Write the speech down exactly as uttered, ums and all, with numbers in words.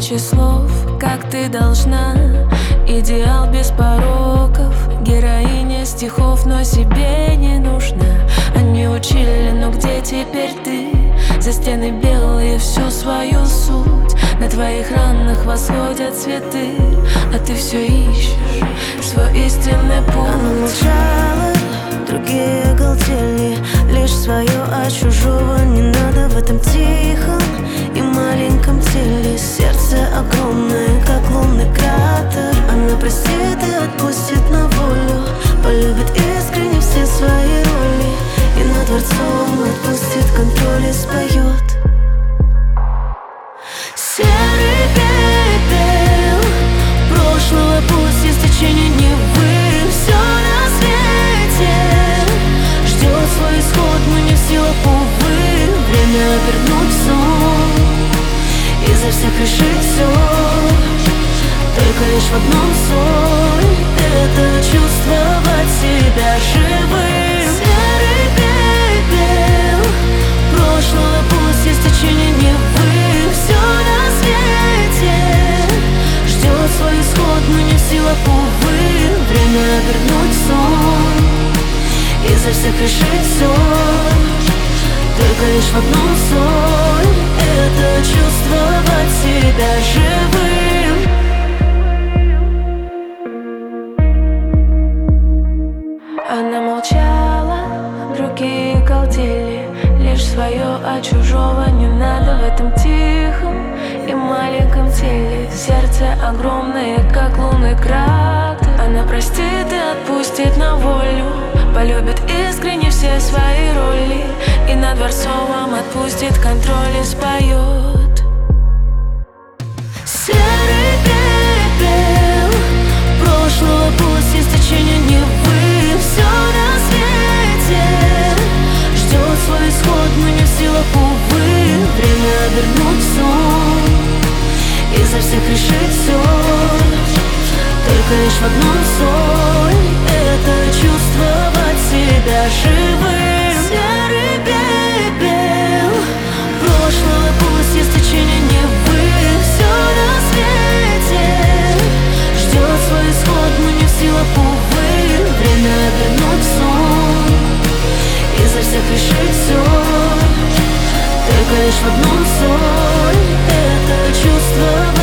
тысячи слов, как ты должна. Идеал без пороков, героиня стихов, но себе не нужна. Они учили, но где теперь ты? За стены белые всю свою суть. На твоих ранах восходят цветы, а ты все ищешь свой истинный путь. Она молчала, другие галдели, лишь свое от чужого не надо. В этом тихом и маленьком теле сердце огромное, как лунный кратер. Она простит и отпустит на волю, полюбит искренне все свои роли, и над дворцом отпустит контроль и споет. Серый пепел прошлого, пусть есть течение Невы. Все на свете ждет свой исход, но не в силах, увы. Время обернуть сон, изо всех решить все. Только лишь в одном соль — это чувствовать себя живым. Серый пепел прошлого, пусть есть течение Невы. Все на свете ждет свой исход, но не в силах, увы. Время обернуть сон, изо всех решить все. Только лишь в одном соль — это чувствовать себя живым. Она молчала, другие галдели, лишь свое от чужого не надо. В этом тихом и маленьком теле сердце огромное, как лунный кратер. Она простит и отпустит на волю, полюбит искренне все свои роли, и над дворцовым отпустит контроль и споет. Серый пепел прошлого, пусть есть течение Невы. Все на свете ждет свой исход, но не в силах, увы. Время обернуть сон, изо всех решить все. Только лишь в одном соль — это чувствовать себя живым. Серый пепел прошлого, пусть есть течение Невы. Все на свете ждет свой исход, но не в силах, увы. Время обернуть сон, изо всех решить все. Только лишь в одном соль — это чувствовать